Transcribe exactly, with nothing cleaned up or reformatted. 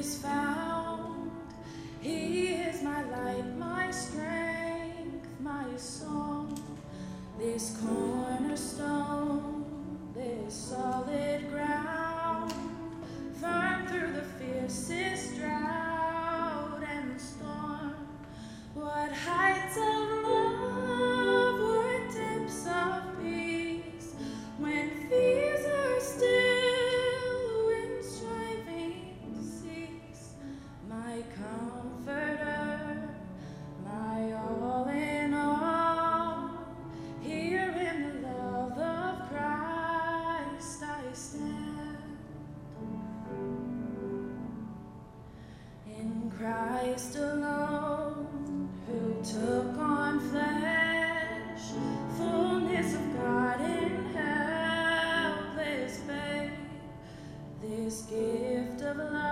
is found. He is my light, my strength, my song. This cornerstone, this solid ground, firm through the fiercest drought and storm. What heights of love, what depths of peace, when fears are still, when striving cease. My comforter, my all in all, here in the love of Christ I stand. In Christ alone, who took on flesh, fullness of God in helpless faith, this gift of love